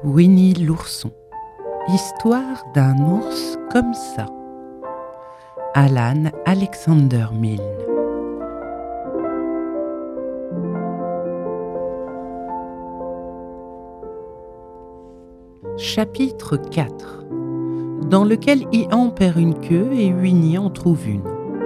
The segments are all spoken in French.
Winnie l'ourson. Histoire d'un ours comme ça. Alan Alexander Milne. Chapitre 4, dans lequel Ian perd une queue et Winnie en trouve une.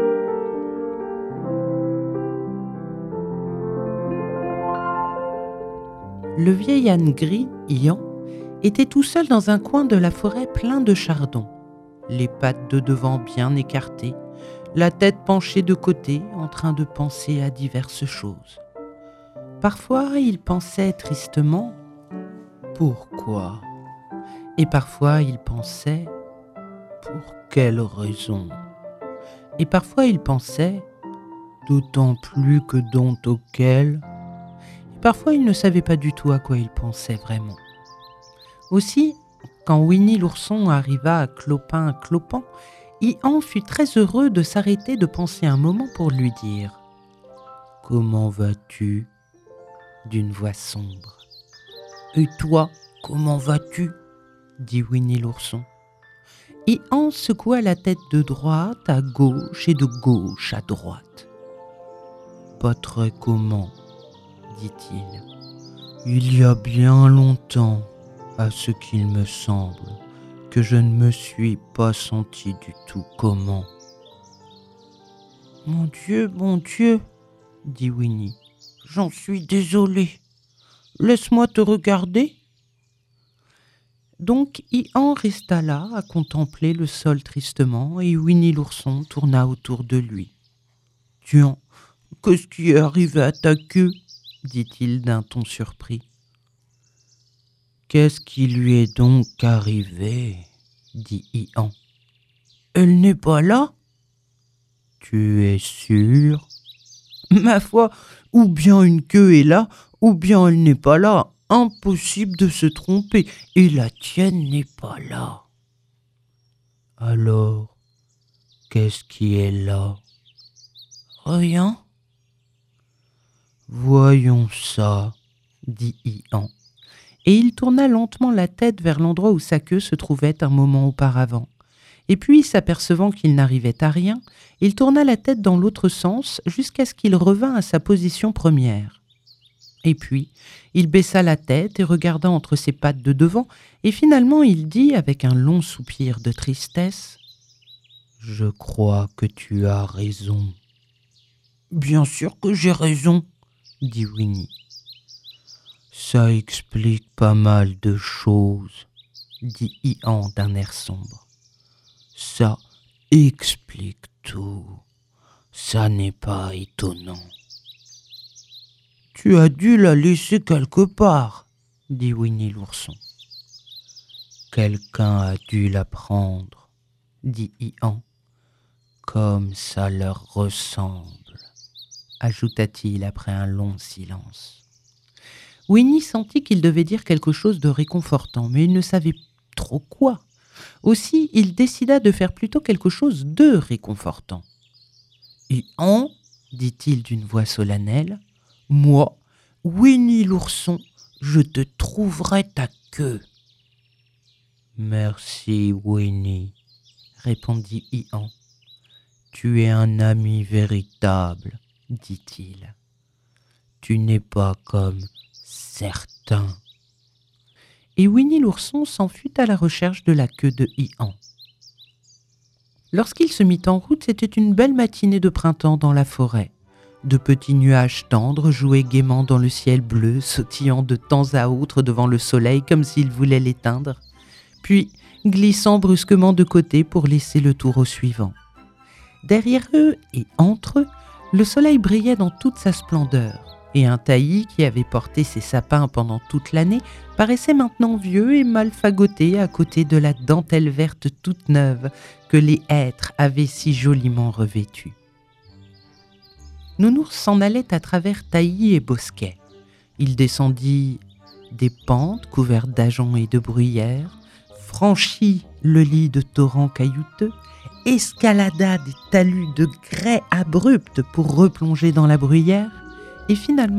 Le vieil âne gris, Ian, était tout seul dans un coin de la forêt plein de chardons, les pattes de devant bien écartées, la tête penchée de côté en train de penser à diverses choses. Parfois, il pensait tristement « Pourquoi ?» Et parfois, il pensait « Pour quelle raison ?» Et parfois, il pensait « D'autant plus que dont auquel ?» Et parfois, il ne savait pas du tout à quoi il pensait vraiment. Aussi, quand Winnie l'ourson arriva à clopin-clopant, Ian fut très heureux de s'arrêter de penser un moment pour lui dire « Comment vas-tu » d'une voix sombre. « Et toi, comment vas-tu » dit Winnie l'ourson. Ian secoua la tête de droite à gauche et de gauche à droite. « Pas très comment » dit-il. « Il y a bien longtemps, à ce qu'il me semble, que je ne me suis pas senti du tout comment. »« Mon Dieu, » dit Winnie, « j'en suis désolé. Laisse-moi te regarder. » Donc Ian resta là à contempler le sol tristement et Winnie l'ourson tourna autour de lui. « Tiens, qu'est-ce qui est arrivé à ta queue ?» dit-il d'un ton surpris. « Qu'est-ce qui lui est donc arrivé ?» dit Ian. « Elle n'est pas là ?»« Tu es sûr ?»« Ma foi, ou bien une queue est là, ou bien elle n'est pas là. Impossible de se tromper, et la tienne n'est pas là. »« Alors, qu'est-ce qui est là ?»« Rien. »« Voyons ça, » dit Ian. Et il tourna lentement la tête vers l'endroit où sa queue se trouvait un moment auparavant. Et puis, s'apercevant qu'il n'arrivait à rien, il tourna la tête dans l'autre sens jusqu'à ce qu'il revînt à sa position première. Et puis, il baissa la tête et regarda entre ses pattes de devant, et finalement il dit avec un long soupir de tristesse « Je crois que tu as raison. »« Bien sûr que j'ai raison, » dit Winnie. « Ça explique pas mal de choses, » dit Ian d'un air sombre. « Ça explique tout. Ça n'est pas étonnant. »« Tu as dû la laisser quelque part, » dit Winnie l'ourson. « Quelqu'un a dû la prendre, » dit Ian. « Comme ça leur ressemble, » ajouta-t-il après un long silence. Winnie sentit qu'il devait dire quelque chose de réconfortant, mais il ne savait trop quoi. Aussi, il décida de faire plutôt quelque chose de réconfortant. « Ian, » dit-il d'une voix solennelle, « moi, Winnie l'ourson, je te trouverai ta queue. »« Merci, Winnie, » répondit Ian. « Tu es un ami véritable, » dit-il. « Tu n'es pas comme certains. » Et Winnie l'ourson s'en fut à la recherche de la queue de Ian. Lorsqu'il se mit en route, c'était une belle matinée de printemps dans la forêt. De petits nuages tendres jouaient gaiement dans le ciel bleu, sautillant de temps à autre devant le soleil comme s'ils voulaient l'éteindre, puis glissant brusquement de côté pour laisser le tour au suivant. Derrière eux et entre eux, le soleil brillait dans toute sa splendeur, et un taillis qui avait porté ses sapins pendant toute l'année paraissait maintenant vieux et mal fagoté à côté de la dentelle verte toute neuve que les hêtres avaient si joliment revêtue. Nounours s'en allait à travers taillis et bosquets. Il descendit des pentes couvertes d'ajoncs et de bruyères, franchit le lit de torrents caillouteux, escalada des talus de grès abrupts pour replonger dans la bruyère, et finalement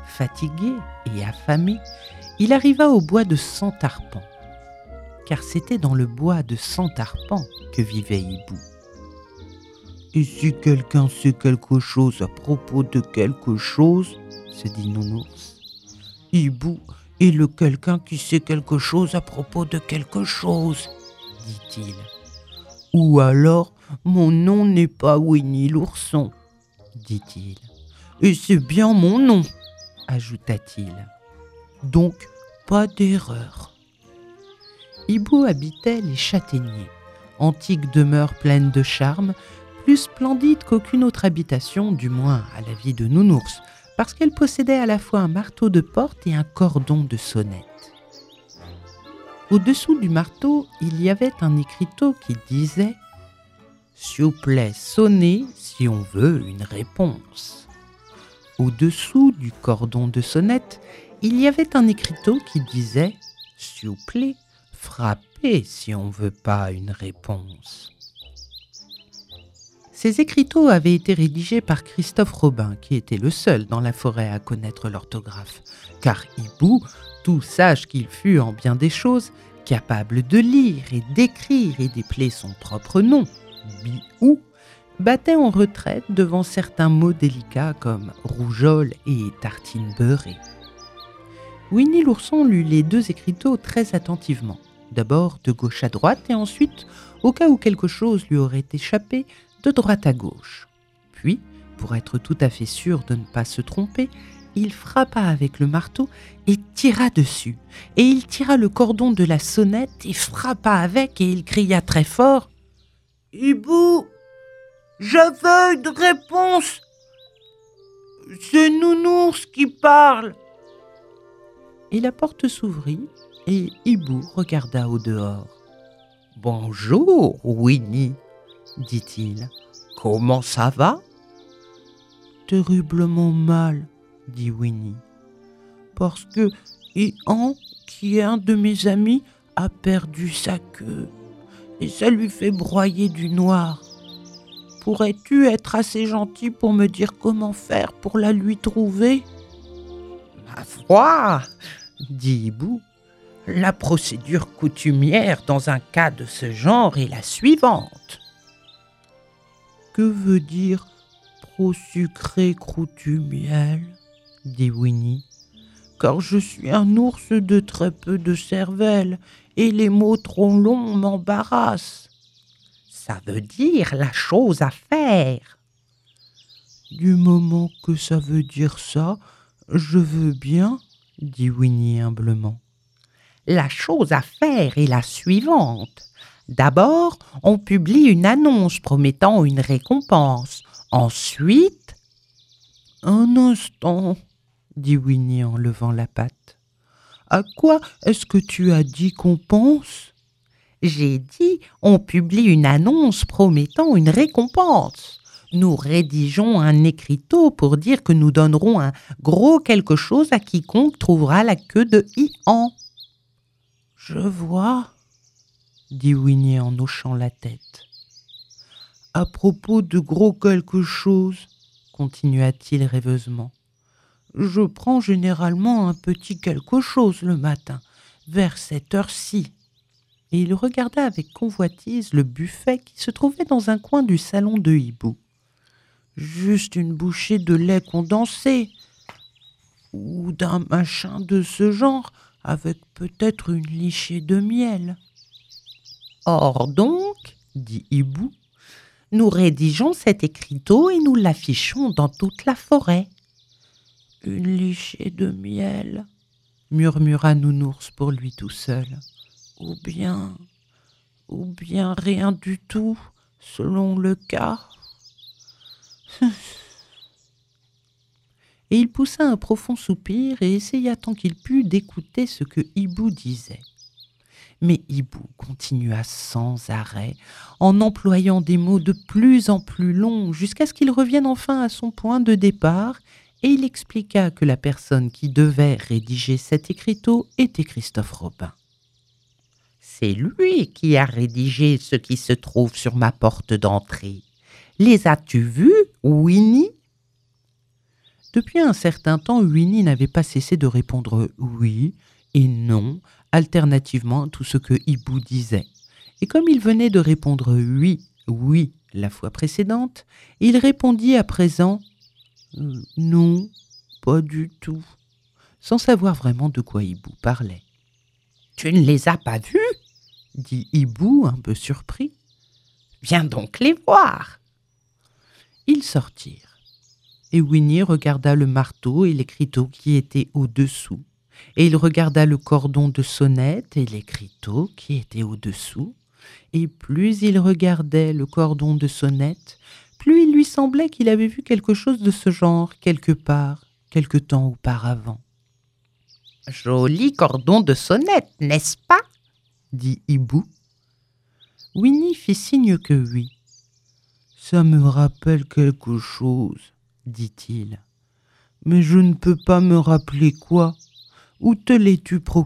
Fatigué et affamé, il arriva au bois de 100 arpents, car c'était dans le bois de 100 arpents que vivait Hibou. Et si quelqu'un sait quelque chose à propos de quelque chose, se dit Nounours, Hibou est le quelqu'un qui sait quelque chose à propos de quelque chose, dit-il. Ou alors, mon nom n'est pas Winnie l'ourson, dit-il. Et c'est bien mon nom, ajouta-t-il. Donc, pas d'erreur. Hibou habitait les châtaigniers, antique demeure pleine de charme, plus splendide qu'aucune autre habitation, du moins à la vie de Nounours, parce qu'elle possédait à la fois un marteau de porte et un cordon de sonnette. Au-dessous du marteau, il y avait un écriteau qui disait « S'il vous plaît, sonnez si on veut une réponse ». Au-dessous du cordon de sonnette, il y avait un écriteau qui disait « S'il vous plaît, frappez si on veut pas une réponse ». Ces écriteaux avaient été rédigés par Christophe Robin, qui était le seul dans la forêt à connaître l'orthographe, car Hibou, tout sage qu'il fut en bien des choses, capable de lire et d'écrire et d'épeler son propre nom, Biou, battait en retraite devant certains mots délicats comme rougeole et tartine beurrée. Winnie l'ourson lut les deux écriteaux très attentivement, d'abord de gauche à droite et ensuite, au cas où quelque chose lui aurait échappé, de droite à gauche. Puis, pour être tout à fait sûr de ne pas se tromper, il frappa avec le marteau et tira dessus. Et il tira le cordon de la sonnette et frappa avec et il cria très fort « Hibou, je veux une réponse. C'est Nounours qui parle. » Et la porte s'ouvrit et Hibou regarda au dehors. « Bonjour, Winnie, » dit-il. « Comment ça va ?»« Terriblement mal, » dit Winnie, « parce que Ian, qui est un de mes amis, a perdu sa queue et ça lui fait broyer du noir. Pourrais-tu être assez gentil pour me dire comment faire pour la lui trouver ?»« Ma foi, » dit Hibou, « la procédure coutumière dans un cas de ce genre est la suivante. » « Que veut dire trop sucré croûtu miel ?» dit Winnie. « Car je suis un ours de très peu de cervelle et les mots trop longs m'embarrassent. »« Ça veut dire la chose à faire. » »« Du moment que ça veut dire ça, je veux bien, » dit Winnie humblement. « La chose à faire est la suivante. D'abord, on publie une annonce promettant une récompense. Ensuite... » « Un instant, » dit Winnie en levant la patte. « À quoi est-ce que tu as dit qu'on pense ?»« J'ai dit, on publie une annonce promettant une récompense. Nous rédigeons un écriteau pour dire que nous donnerons un gros quelque chose à quiconque trouvera la queue de Ian. »« Je vois, » dit Winnie en hochant la tête. « À propos de gros quelque chose, » continua-t-il rêveusement, « je prends généralement un petit quelque chose le matin, vers cette heure-ci. » Et il regarda avec convoitise le buffet qui se trouvait dans un coin du salon de Hibou. « Juste une bouchée de lait condensé, ou d'un machin de ce genre, avec peut-être une lichée de miel. »« Or donc, » dit Hibou, « nous rédigeons cet écriteau et nous l'affichons dans toute la forêt. »« Une lichée de miel, » murmura Nounours pour lui tout seul. « Ou bien rien du tout, selon le cas. » Et il poussa un profond soupir et essaya tant qu'il put d'écouter ce que Hibou disait. Mais Hibou continua sans arrêt, en employant des mots de plus en plus longs, jusqu'à ce qu'il revienne enfin à son point de départ, et il expliqua que la personne qui devait rédiger cet écriteau était Christophe Robin. « C'est lui qui a rédigé ce qui se trouve sur ma porte d'entrée. Les as-tu vus, Winnie ? » Depuis un certain temps, Winnie n'avait pas cessé de répondre oui et non, alternativement à tout ce que Hibou disait. Et comme il venait de répondre oui, oui la fois précédente, il répondit à présent non, pas du tout, sans savoir vraiment de quoi Hibou parlait. Tu ne les as pas vus ? Dit Hibou un peu surpris. Viens donc les voir. Ils sortirent, et Winnie regarda le marteau et l'écriteau qui étaient au-dessous, et il regarda le cordon de sonnette et l'écriteau qui étaient au-dessous, et plus il regardait le cordon de sonnette, plus il lui semblait qu'il avait vu quelque chose de ce genre quelque part, quelque temps auparavant. « Joli cordon de sonnette, n'est-ce pas ?» dit Hibou. Winnie fit signe que oui. « Ça me rappelle quelque chose, dit-il. Mais je ne peux pas me rappeler quoi. Où te l'es-tu procuré ? »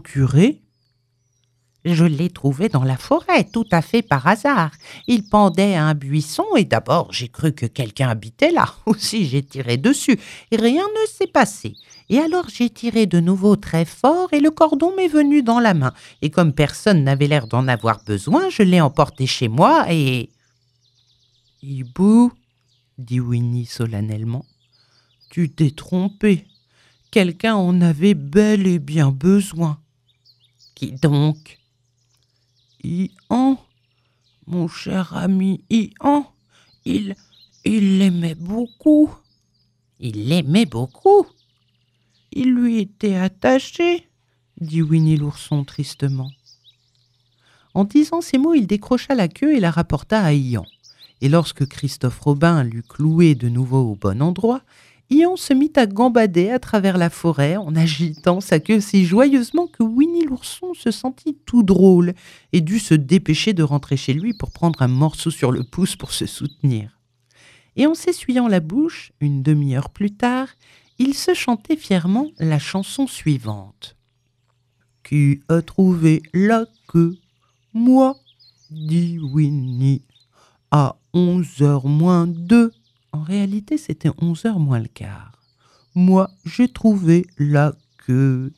Je l'ai trouvé dans la forêt, tout à fait par hasard. Il pendait à un buisson et d'abord j'ai cru que quelqu'un habitait là. Aussi j'ai tiré dessus et rien ne s'est passé. Et alors j'ai tiré de nouveau très fort et le cordon m'est venu dans la main. Et comme personne n'avait l'air d'en avoir besoin, je l'ai emporté chez moi et... « Hibou, dit Winnie solennellement, tu t'es trompé. Quelqu'un en avait bel et bien besoin. » Qui donc ? Ian, mon cher ami Ian, il l'aimait beaucoup. Il l'aimait beaucoup ? Il lui était attaché, dit Winnie l'ourson tristement. En disant ces mots, il décrocha la queue et la rapporta à Ian. Et lorsque Christophe Robin l'eut cloué de nouveau au bon endroit, Ian se mit à gambader à travers la forêt en agitant sa queue si joyeusement que Winnie l'ourson se sentit tout drôle et dut se dépêcher de rentrer chez lui pour prendre un morceau sur le pouce pour se soutenir. Et en s'essuyant la bouche, une demi-heure plus tard, il se chantait fièrement la chanson suivante. « Qui a trouvé la queue ? Moi, dit Winnie, à 11h moins 2. En réalité, c'était 11h moins le quart. Moi, j'ai trouvé la queue.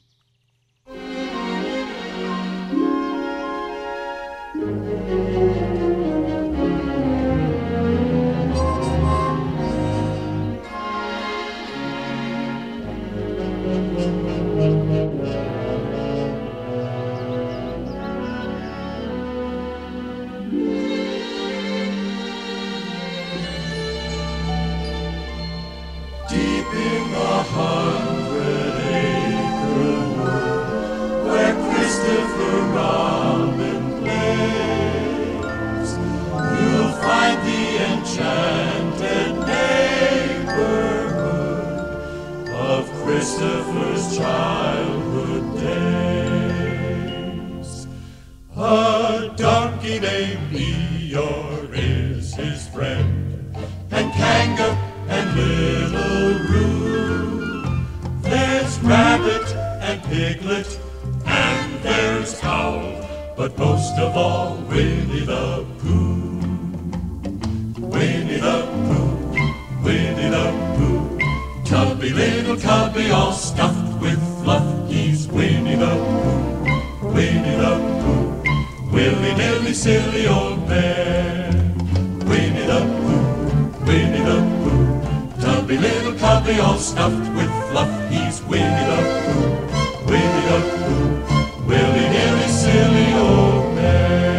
Christopher's childhood days. A donkey named Eeyore is his friend, and Kanga and Little Roo. There's Rabbit and Piglet, and there's Owl, but most of all, Winnie the Pooh. Winnie the Pooh, Winnie the Pooh. Tubby, little Tubby, all stuffed with fluff. He's Winnie the Pooh, Winnie the Pooh. Willy-nilly, silly old bear. Winnie the Pooh, Winnie the Pooh. Tubby, little Tubby, all stuffed with fluff. He's Winnie the Pooh, Winnie the Pooh. Willy-nilly, silly old bear.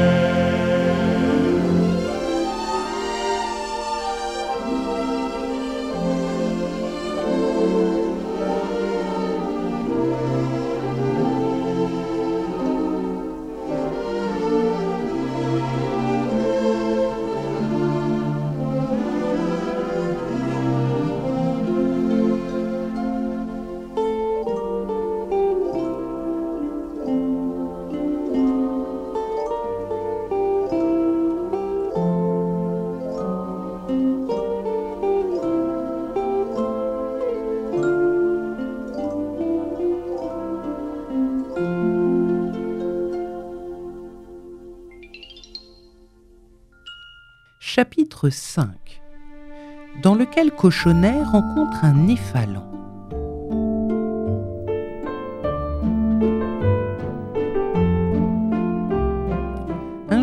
Chapitre 5, dans lequel Cochonnet rencontre un Néphalan.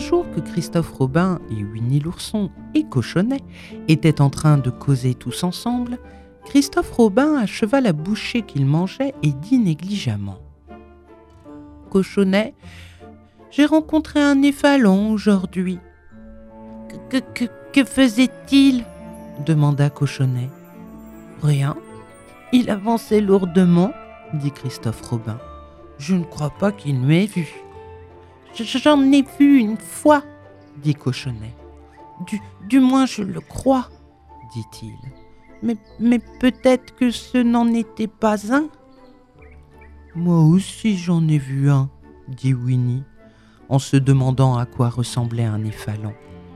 jour que Christophe Robin et Winnie l'ourson et Cochonnet étaient en train de causer tous ensemble, Christophe Robin acheva la bouchée qu'il mangeait et dit négligemment : « Cochonnet, j'ai rencontré un néfalon aujourd'hui. »« Que faisait-il » demanda Cochonnet. « Rien. Il avançait lourdement, » dit Christophe Robin. « Je ne crois pas qu'il m'ait vu. »« J'en ai vu une fois, » dit Cochonnet. « Du moins je le crois, » dit-il. « Mais peut-être que ce n'en était pas un. »« Moi aussi j'en ai vu un, » dit Winnie, en se demandant à quoi ressemblait un néfalon.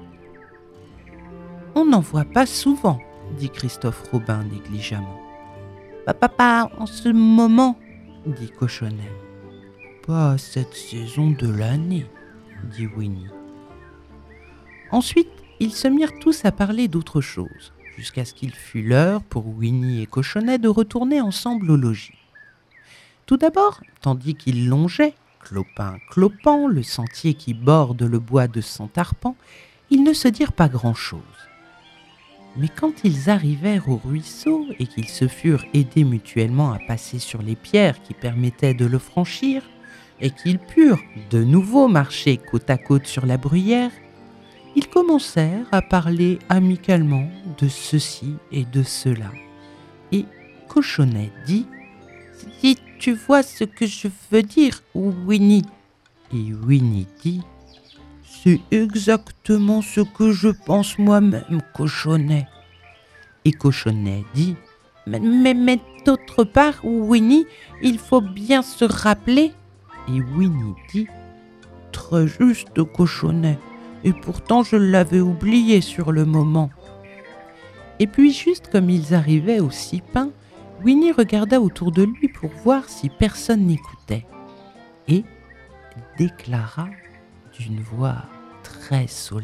« On n'en voit pas souvent, » dit Christophe Robin négligemment. « Pas en ce moment, » dit Cochonnet. « Pas à cette saison de l'année, » dit Winnie. Ensuite, ils se mirent tous à parler d'autre chose, jusqu'à ce qu'il fût l'heure pour Winnie et Cochonnet de retourner ensemble au logis. Tout d'abord, tandis qu'ils longeaient, clopin clopant, le sentier qui borde le bois de Centarpan, ils ne se dirent pas grand-chose. Mais quand ils arrivèrent au ruisseau et qu'ils se furent aidés mutuellement à passer sur les pierres qui permettaient de le franchir, et qu'ils purent de nouveau marcher côte à côte sur la bruyère, ils commencèrent à parler amicalement de ceci et de cela. Et Cochonnet dit : « Si tu vois ce que je veux dire, Winnie ?» Et Winnie dit : « C'est exactement ce que je pense moi-même, Cochonnet. » Et Cochonnet dit : « Mais d'autre part, Winnie, il faut bien se rappeler. » Et Winnie dit : « Très juste, Cochonnet, et pourtant je l'avais oublié sur le moment. » Et puis, juste comme ils arrivaient au six-pins, Winnie regarda autour de lui pour voir si personne n'écoutait, et déclara d'une voix très solennelle :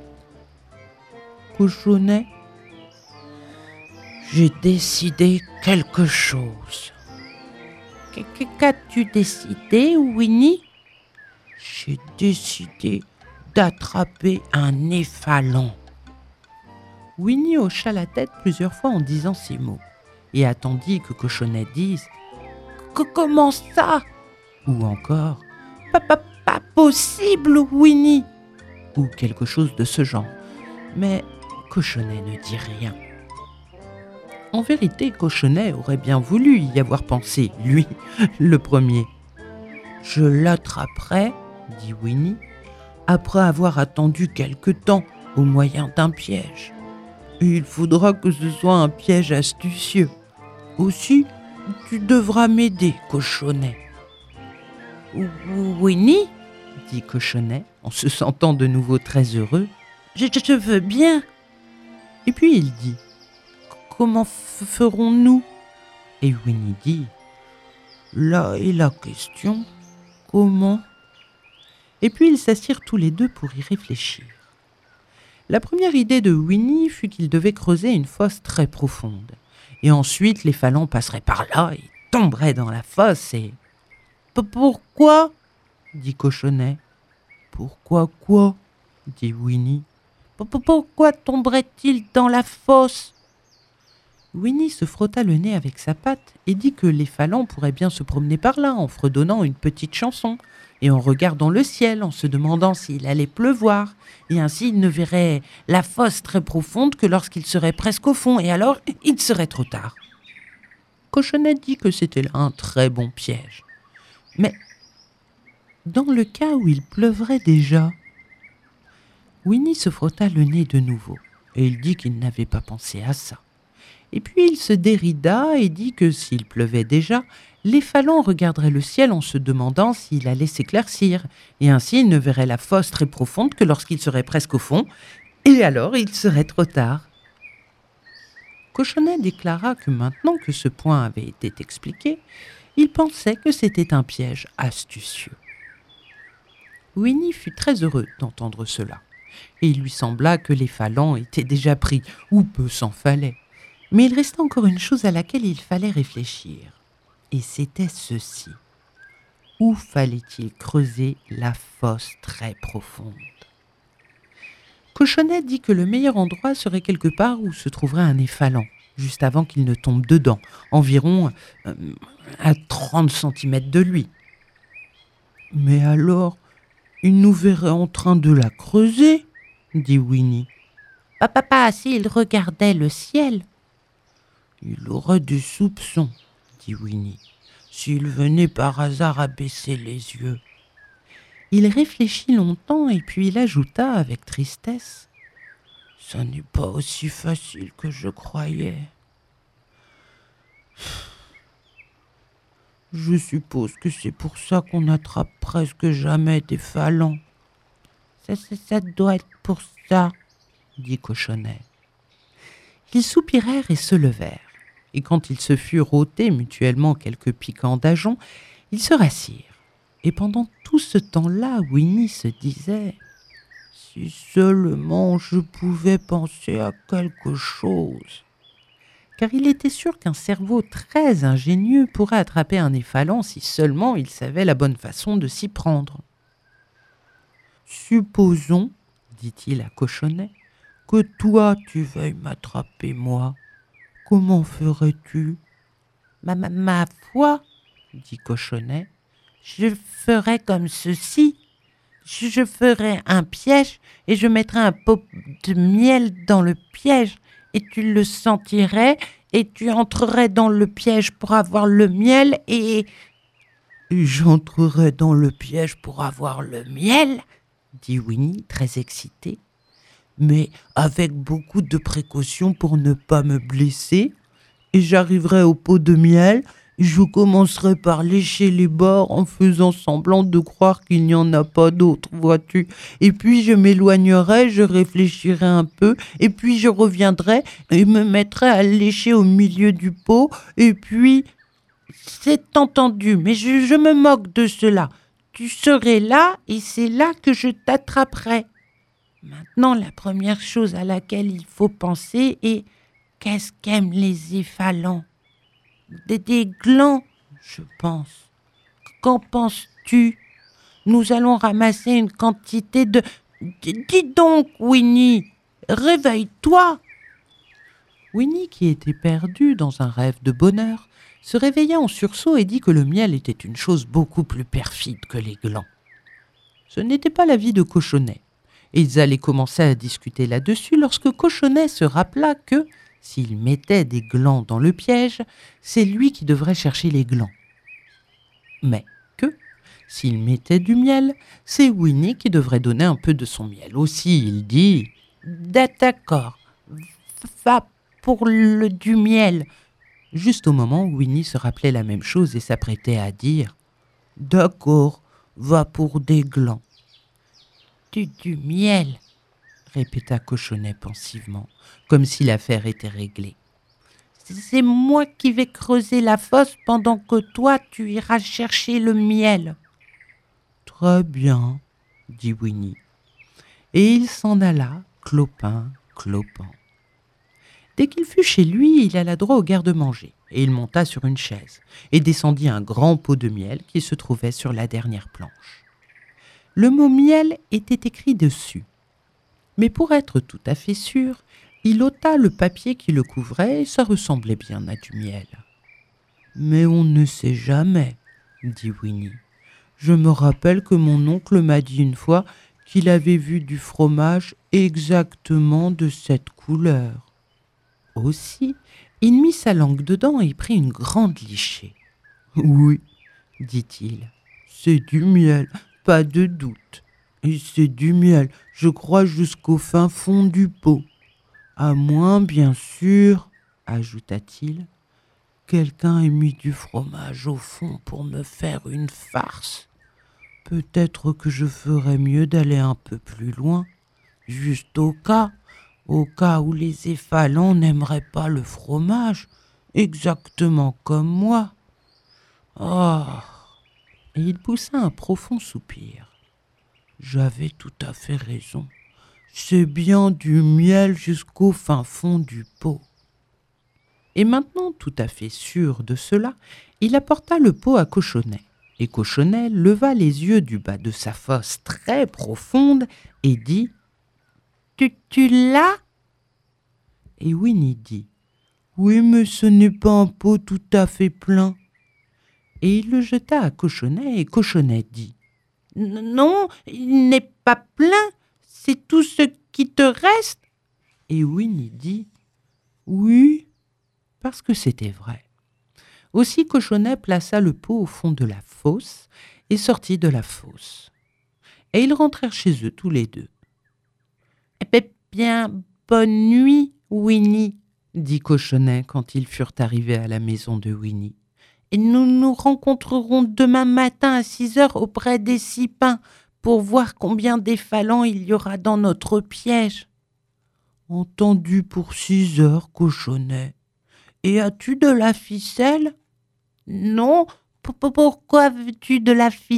« Cochonnet, j'ai décidé quelque chose. » « Qu'as-tu décidé, Winnie ?»« J'ai décidé d'attraper un néfalon. » Winnie hocha la tête plusieurs fois en disant ces mots, et attendit que Cochonnet dise « Comment ça ?» ou encore « Pas possible, Winnie !» ou quelque chose de ce genre. Mais Cochonnet ne dit rien. En vérité, Cochonnet aurait bien voulu y avoir pensé, lui, le premier. « Je l'attraperai, » dit Winnie, « après avoir attendu quelque temps au moyen d'un piège. Et il faudra que ce soit un piège astucieux. Aussi, tu devras m'aider, Cochonnet. »« Winnie, » dit Cochonnet, en se sentant de nouveau très heureux, « je veux bien. » Et puis il dit : « Comment ferons-nous ?» Et Winnie dit : « Là est la question. Comment ?» Et puis ils s'assirent tous les deux pour y réfléchir. La première idée de Winnie fut qu'il devait creuser une fosse très profonde. Et ensuite les falons passeraient par là et tomberaient dans la fosse et... « Pourquoi ?» dit Cochonnet. « Pourquoi quoi ?» dit Winnie. « Pourquoi tomberait-il dans la fosse ?» Winnie se frotta le nez avec sa patte et dit que les falans pourraient bien se promener par là en fredonnant une petite chanson et en regardant le ciel, en se demandant s'il allait pleuvoir, et ainsi ils ne verraient la fosse très profonde que lorsqu'ils seraient presque au fond, et alors il serait trop tard. Cochonnet dit que c'était là un très bon piège. Mais dans le cas où il pleuvrait déjà, Winnie se frotta le nez de nouveau, et il dit qu'il n'avait pas pensé à ça. Et puis il se dérida et dit que s'il pleuvait déjà, les falans regarderaient le ciel en se demandant s'il allait s'éclaircir, et ainsi ils ne verraient la fosse très profonde que lorsqu'ils seraient presque au fond, et alors il serait trop tard. Cochonnet déclara que maintenant que ce point avait été expliqué, il pensait que c'était un piège astucieux. Winnie fut très heureux d'entendre cela, et il lui sembla que les falans étaient déjà pris, ou peu s'en fallait. Mais il restait encore une chose à laquelle il fallait réfléchir, et c'était ceci. où fallait-il creuser la fosse très profonde? Cochonnet dit que le meilleur endroit serait quelque part où se trouverait un néfalan, juste avant qu'il ne tombe dedans, environ à 30 centimètres de lui. « Mais alors, il nous verrait en train de la creuser ?» dit Winnie. « Papa, s'il regardait le ciel. » »« Il aurait des soupçons, » dit Winnie, « s'il venait par hasard à baisser les yeux. » Il réfléchit longtemps et puis il ajouta avec tristesse. « Ça n'est pas aussi facile que je croyais. Je suppose que c'est pour ça qu'on attrape presque jamais des falans. »« Ça doit être pour ça, » dit Cochonnet. Ils soupirèrent et se levèrent. Et quand ils se furent ôtés mutuellement quelques piquants d'ajonc, ils se rassirent. Et pendant tout ce temps-là, Winnie se disait « Si seulement je pouvais penser à quelque chose !» Car il était sûr qu'un cerveau très ingénieux pourrait attraper un néfalan si seulement il savait la bonne façon de s'y prendre. « Supposons, dit-il à Cochonnet, que toi tu veuilles m'attraper moi. Comment ferais-tu ?»« Ma foi, dit Cochonnet, je ferais comme ceci. Je ferais un piège et je mettrais un pot de miel dans le piège et tu le sentirais et tu entrerais dans le piège pour avoir le miel et... »« J'entrerais dans le piège pour avoir le miel ?» dit Winnie, très excitée. « Mais avec beaucoup de précautions pour ne pas me blesser. Et j'arriverai au pot de miel, et je commencerai par lécher les bords en faisant semblant de croire qu'il n'y en a pas d'autres, vois-tu. Et puis je m'éloignerai, je réfléchirai un peu, et puis je reviendrai et me mettrai à lécher au milieu du pot, et puis... » « C'est entendu, mais je me moque de cela. Tu serais là, et c'est là que je t'attraperai. Maintenant, la première chose à laquelle il faut penser est... Qu'est-ce qu'aiment les éphallans ? Des glands, je pense. Qu'en penses-tu ? Nous allons ramasser une quantité de... Dis donc, Winnie, réveille-toi !» Winnie, qui était perdue dans un rêve de bonheur, se réveilla en sursaut et dit que le miel était une chose beaucoup plus perfide que les glands. Ce n'était pas l'avis de Cochonnet, et ils allaient commencer à discuter là-dessus lorsque Cochonnet se rappela que, s'il mettait des glands dans le piège, c'est lui qui devrait chercher les glands. Mais que, s'il mettait du miel, c'est Winnie qui devrait donner un peu de son miel. Aussi, il dit « D'accord, va pour du miel !» Juste au moment où Winnie se rappelait la même chose et s'apprêtait à dire « D'accord, va pour des glands. »« Du miel !» répéta Cochonnet pensivement, comme si l'affaire était réglée. « C'est moi qui vais creuser la fosse pendant que toi tu iras chercher le miel. »« Très bien, » dit Winnie. Et il s'en alla, clopin, clopant. Dès qu'il fut chez lui, il alla droit au garde-manger, et il monta sur une chaise, et descendit un grand pot de miel qui se trouvait sur la dernière planche. Le mot miel était écrit dessus. Mais pour être tout à fait sûr, il ôta le papier qui le couvrait et ça ressemblait bien à du miel. « Mais on ne sait jamais, » dit Winnie. « Je me rappelle que mon oncle m'a dit une fois qu'il avait vu du fromage exactement de cette couleur. » Aussi, il mit sa langue dedans et prit une grande lichée. « Oui, dit-il, c'est du miel, pas de doute. Et c'est du miel, je crois, jusqu'au fin fond du pot. À moins, bien sûr, ajouta-t-il, quelqu'un ait mis du fromage au fond pour me faire une farce. Peut-être que je ferais mieux d'aller un peu plus loin, juste au cas où les éphallans n'aimeraient pas le fromage, exactement comme moi. Oh !» Et il poussa un profond soupir. « J'avais tout à fait raison. C'est bien du miel jusqu'au fin fond du pot. » Et maintenant, tout à fait sûr de cela, il apporta le pot à Cochonnet. Et Cochonnet leva les yeux du bas de sa fosse très profonde et dit « Tu l'as ?» Et Winnie dit « Oui, mais ce n'est pas un pot tout à fait plein. » Et il le jeta à Cochonnet et Cochonnet dit « Non, il n'est pas plein, c'est tout ce qui te reste. » Et Winnie dit « Oui, parce que c'était vrai. » Aussi Cochonnet plaça le pot au fond de la fosse et sortit de la fosse. Et ils rentrèrent chez eux tous les deux. « Eh bien, bonne nuit, Winnie, » dit Cochonnet quand ils furent arrivés à la maison de Winnie. « Et nous nous rencontrerons demain matin à 6h auprès des 6 pins pour voir combien d'effalants il y aura dans notre piège. »« Entendu pour 6h, Cochonnet. Et as-tu de la ficelle ? » ?»« Non, pourquoi veux-tu de la ficelle ? » ?»«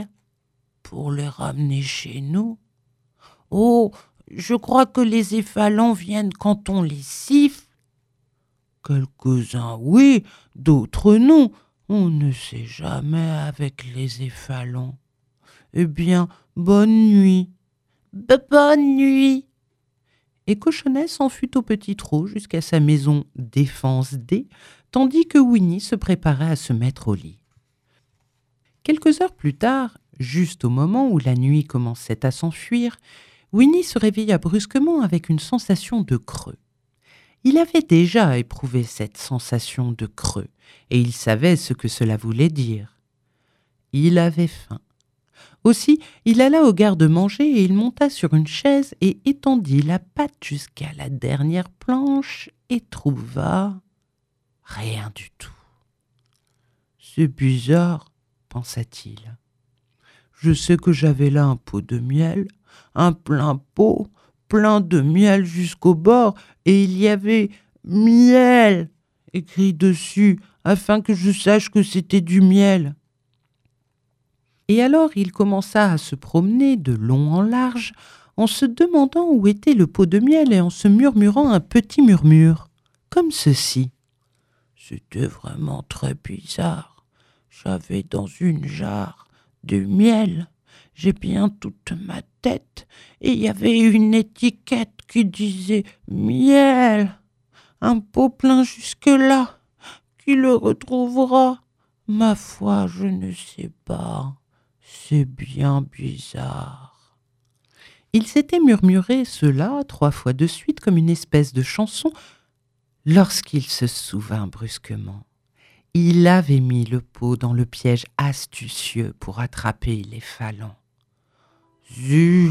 Pour les ramener chez nous. »« Oh, je crois que les effalants viennent quand on les siffle. »« Quelques-uns oui, d'autres non. On ne sait jamais avec les effalants. Eh bien, bonne nuit. »« Bonne nuit. » Et Cochonnet s'en fut au petit trot jusqu'à sa maison Défense D, tandis que Winnie se préparait à se mettre au lit. Quelques heures plus tard, juste au moment où la nuit commençait à s'enfuir, Winnie se réveilla brusquement avec une sensation de creux. Il avait déjà éprouvé cette sensation de creux, et il savait ce que cela voulait dire. Il avait faim. Aussi, il alla au garde-manger et il monta sur une chaise et étendit la patte jusqu'à la dernière planche et trouva rien du tout. « C'est bizarre, » pensa-t-il. « Je sais que j'avais là un pot de miel, un plein pot, plein de miel jusqu'au bord, et il y avait « miel » écrit dessus, afin que je sache que c'était du miel. » Et alors il commença à se promener de long en large, en se demandant où était le pot de miel et en se murmurant un petit murmure, comme ceci. « C'était vraiment très bizarre. J'avais dans une jarre du miel. J'ai bien toute ma tête et il y avait une étiquette qui disait « miel ». Un pot plein jusque-là. Qui le retrouvera ? Ma foi, je ne sais pas. C'est bien bizarre. » Il s'était murmuré cela 3 fois de suite comme une espèce de chanson, lorsqu'il se souvint brusquement. Il avait mis le pot dans le piège astucieux pour attraper les effalants. « Zut !»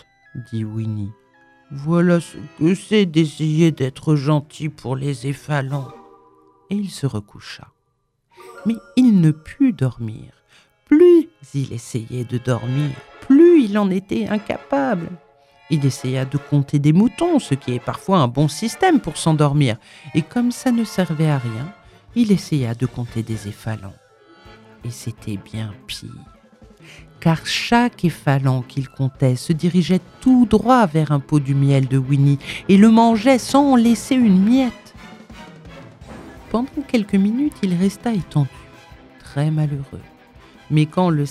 dit Winnie. « Voilà ce que c'est d'essayer d'être gentil pour les effalants. » Et il se recoucha. Mais il ne put dormir. Plus il essayait de dormir, plus il en était incapable. Il essaya de compter des moutons, ce qui est parfois un bon système pour s'endormir. Et comme ça ne servait à rien, il essaya de compter des effalants. Et c'était bien pire. Car chaque effalant qu'il comptait se dirigeait tout droit vers un pot du miel de Winnie et le mangeait sans en laisser une miette. Pendant quelques minutes, il resta étendu, très malheureux. Mais quand le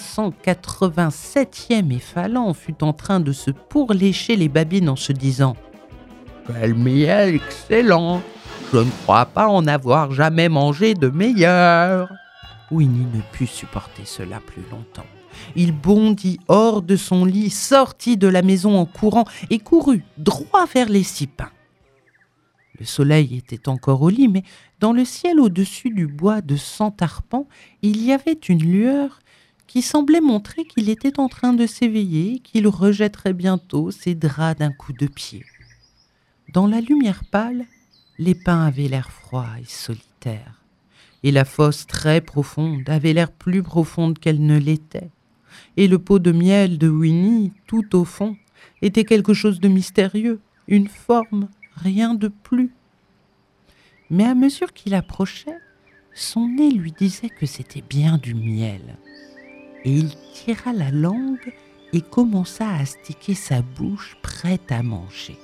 587e effalant fut en train de se pourlécher les babines en se disant « Quel miel excellent! Je ne crois pas en avoir jamais mangé de meilleur !» Winnie ne put supporter cela plus longtemps. Il bondit hors de son lit, sortit de la maison en courant et courut droit vers les 6 pins. Le soleil était encore au lit, mais dans le ciel au-dessus du bois de 100 arpents, il y avait une lueur qui semblait montrer qu'il était en train de s'éveiller et qu'il rejetterait bientôt ses draps d'un coup de pied. Dans la lumière pâle, les pins avaient l'air froid et solitaire, et la fosse très profonde avait l'air plus profonde qu'elle ne l'était, et le pot de miel de Winnie, tout au fond, était quelque chose de mystérieux, une forme, rien de plus. Mais à mesure qu'il approchait, son nez lui disait que c'était bien du miel. Et il tira la langue et commença à astiquer sa bouche prête à manger.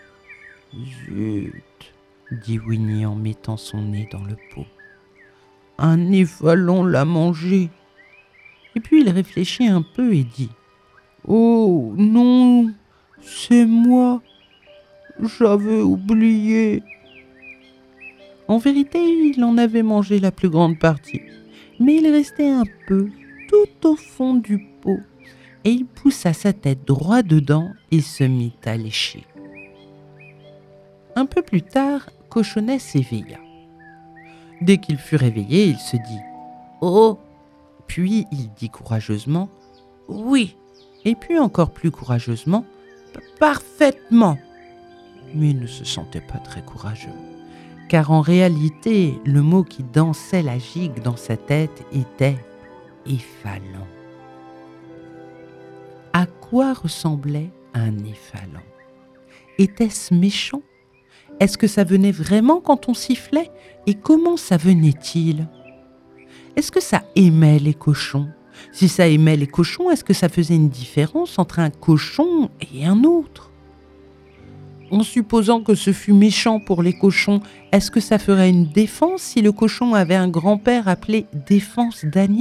« Zut !» dit Winnie en mettant son nez dans le pot. « Un néfalan l'a mangé. Et puis il réfléchit un peu et dit « Oh non, c'est moi, j'avais oublié. » En vérité, il en avait mangé la plus grande partie, mais il restait un peu tout au fond du pot, et il poussa sa tête droit dedans et se mit à lécher. Un peu plus tard, Cochonnet s'éveilla. Dès qu'il fut réveillé, il se dit « Oh !» Puis il dit courageusement « Oui !» Et puis encore plus courageusement « Parfaitement !» Mais il ne se sentait pas très courageux, car en réalité, le mot qui dansait la gigue dans sa tête était « effalant ». À quoi ressemblait un effalant ? Était-ce méchant ? Est-ce que ça venait vraiment quand on sifflait ? Et comment ça venait-il ? Est-ce que ça aimait les cochons ? Si ça aimait les cochons, est-ce que ça faisait une différence entre un cochon et un autre ? En supposant que ce fût méchant pour les cochons, est-ce que ça ferait une défense si le cochon avait un grand-père appelé Défense Daniel ?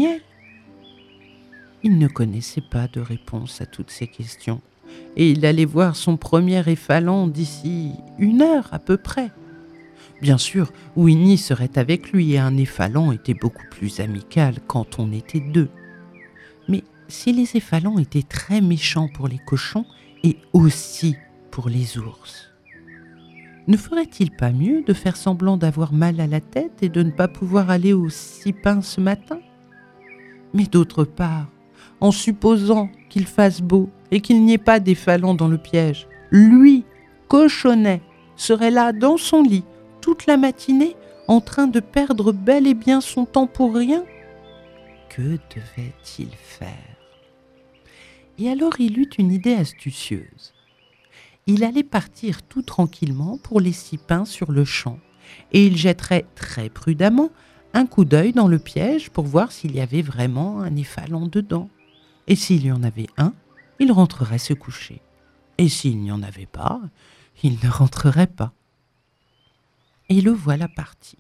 Il ne connaissait pas de réponse à toutes ces questions, et il allait voir son premier effalant d'ici 1 heure à peu près. Bien sûr, Winnie serait avec lui et un effalant était beaucoup plus amical quand on était 2. Mais si les effalants étaient très méchants pour les cochons et aussi pour les ours, ne ferait-il pas mieux de faire semblant d'avoir mal à la tête et de ne pas pouvoir aller au Sipin ce matin ? Mais d'autre part, en supposant qu'il fasse beau et qu'il n'y ait pas d'effalants dans le piège, lui, Cochonnet, serait là dans son lit toute la matinée en train de perdre bel et bien son temps pour rien ? Que devait-il faire ? Et alors il eut une idée astucieuse. Il allait partir tout tranquillement pour les Sipins sur le champ, et il jetterait très prudemment un coup d'œil dans le piège pour voir s'il y avait vraiment un effalant dedans. Et s'il y en avait un, il rentrerait se coucher. Et s'il n'y en avait pas, il ne rentrerait pas. Et le voilà parti.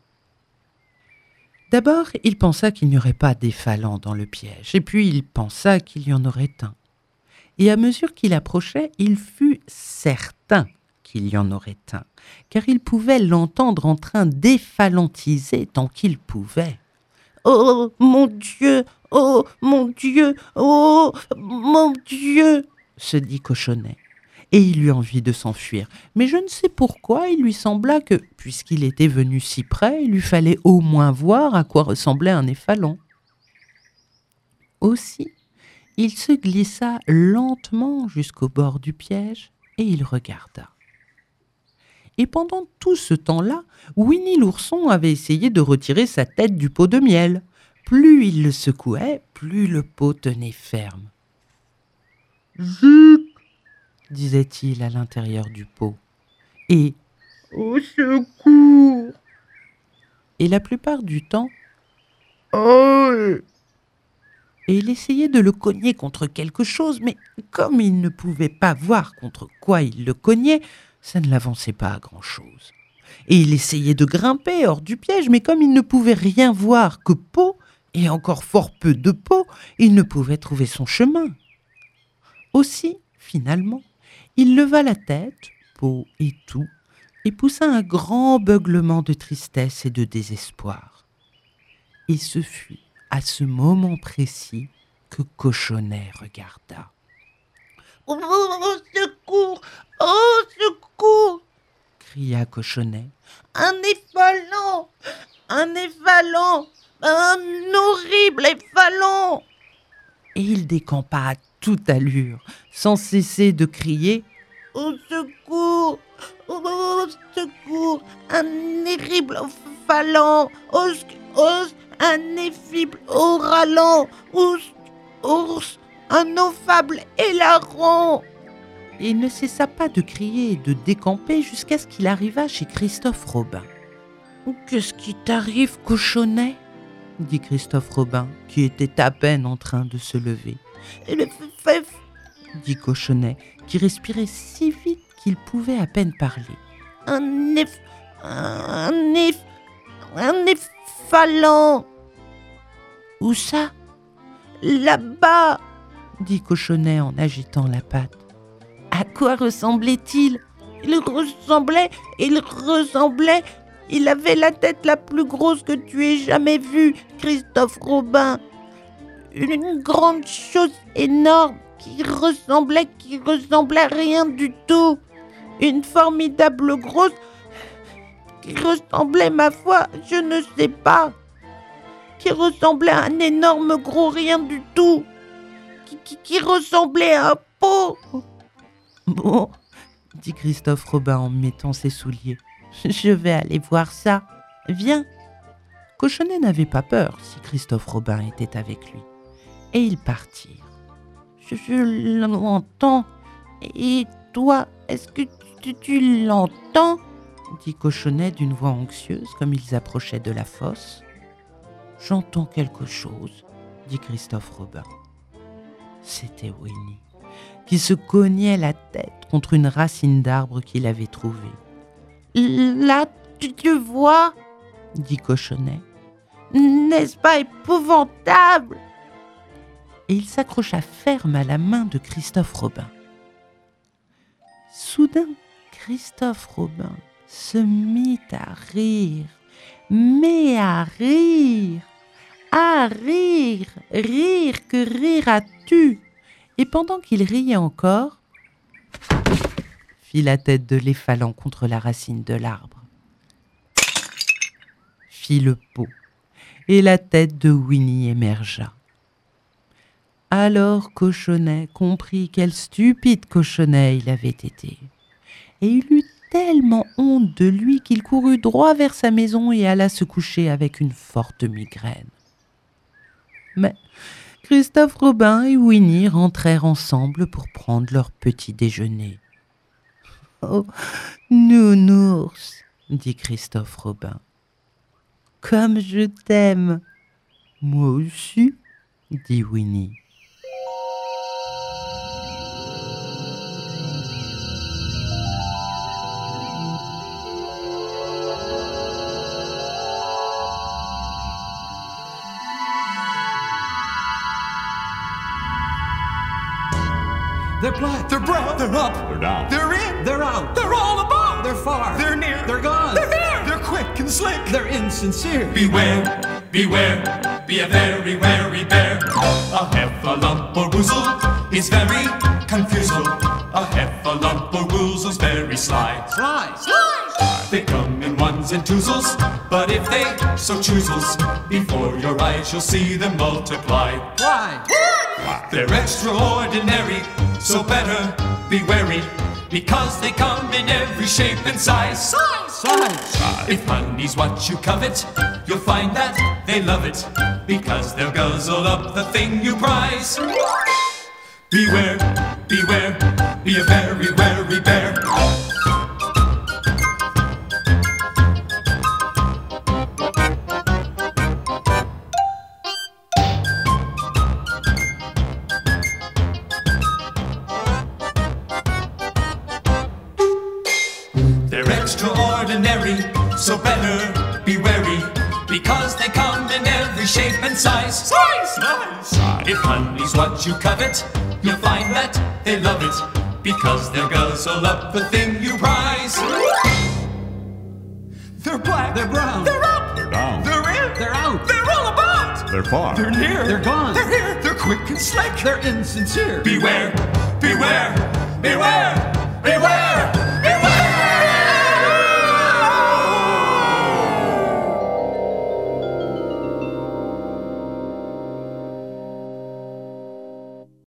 D'abord, il pensa qu'il n'y aurait pas d'effalant dans le piège, et puis il pensa qu'il y en aurait un. Et à mesure qu'il approchait, il fut certain qu'il y en aurait un, car il pouvait l'entendre en train d'effalantiser tant qu'il pouvait. « Oh, mon Dieu ! Oh, mon Dieu ! Oh, mon Dieu !» se dit Cochonnet. Et il eut envie de s'enfuir. Mais je ne sais pourquoi, il lui sembla que, puisqu'il était venu si près, il lui fallait au moins voir à quoi ressemblait un effalant. Aussi, il se glissa lentement jusqu'au bord du piège et il regarda. Et pendant tout ce temps-là, Winnie l'ourson avait essayé de retirer sa tête du pot de miel. Plus il le secouait, plus le pot tenait ferme. « Zut !» disait-il à l'intérieur du pot. Et « Au secours !» Et la plupart du temps, « Oh !» Et il essayait de le cogner contre quelque chose, mais comme il ne pouvait pas voir contre quoi il le cognait, ça ne l'avançait pas à grand-chose. Et il essayait de grimper hors du piège, mais comme il ne pouvait rien voir que peau, et encore fort peu de peau, il ne pouvait trouver son chemin. Aussi, finalement, il leva la tête, peau et tout, et poussa un grand beuglement de tristesse et de désespoir. Et ce fut à ce moment précis que Cochonnet regarda. « Au secours ! Au secours !» cria Cochonnet. « Un effalant ! Un effalant ! Un horrible effalant !» Et il décampa à toute allure, sans cesser de crier « Au secours ! Au secours ! Un terrible effalant ! Un effible oralant ! Ours, un affable élaron !» Et il ne cessa pas de crier et de décamper jusqu'à ce qu'il arriva chez Christophe Robin. « Qu'est-ce qui t'arrive, Cochonnet ?» dit Christophe Robin, qui était à peine en train de se lever. « dit Cochonnet, qui respirait si vite qu'il pouvait à peine parler. Un effalant !» Où ça ? Là-bas, dit Cochonnet en agitant la patte. À quoi ressemblait-il ? Il ressemblait. Il avait la tête la plus grosse que tu aies jamais vue, Christophe Robin. Une grande chose énorme qui ressemblait à rien du tout. Une formidable grosse qui ressemblait, ma foi, je ne sais pas. Qui ressemblait à un énorme gros rien du tout. Qui ressemblait à un pot. Bon, dit Christophe Robin en mettant ses souliers. Je vais aller voir ça. Viens. Cochonnet n'avait pas peur si Christophe Robin était avec lui. Et ils partirent. Je l'entends. Et toi, est-ce que tu l'entends ? Dit Cochonnet d'une voix anxieuse comme ils approchaient de la fosse. J'entends quelque chose, dit Christophe Robin. C'était Winnie, qui se cognait la tête contre une racine d'arbre qu'il avait trouvée. Là, tu vois, dit Cochonnet. N'est-ce pas épouvantable ? Et il s'accrocha ferme à la main de Christophe Robin. Soudain, Christophe Robin se mit à rire, mais à rire que rire à tue. Et pendant qu'il riait encore, fit la tête de l'effalant contre la racine de l'arbre. Fit le pot, et la tête de Winnie émergea. Alors Cochonnet comprit quel stupide Cochonnet il avait été. Et il eut tellement honte de lui qu'il courut droit vers sa maison et alla se coucher avec une forte migraine. Mais Christophe Robin et Winnie rentrèrent ensemble pour prendre leur petit déjeuner. « Oh, nounours !» dit Christophe Robin. « Comme je t'aime !»« Moi aussi !» dit Winnie. They're black, they're brown, they're up, They're down. they're in, They're out. they're all about, They're far. they're near, They're gone. they're here, they're quick and slick. They're insincere. Beware, beware, be a very wary bear. A heffalump or woozle is very confusal. A heffalump or woozle's very sly. Sly. They come in ones and twosles, but if they so choosles, before your eyes you'll see them multiply. Why? They're extraordinary, so better be wary, because they come in every shape and size. Size. If money's what you covet, you'll find that they love it, because they'll guzzle up the thing you prize. Beware, beware, be a very wary bear. They're extraordinary, so better be wary, because they come in every shape and size. Size! If honey's what you covet, you'll find that they love it, because they'll guzzle up the thing you prize. They're black, They're brown. they're up, They're down. they're in, They're out. they're all about, They're far. they're near, They're gone. they're here, they're quick and slick. They're insincere. Beware, beware, beware.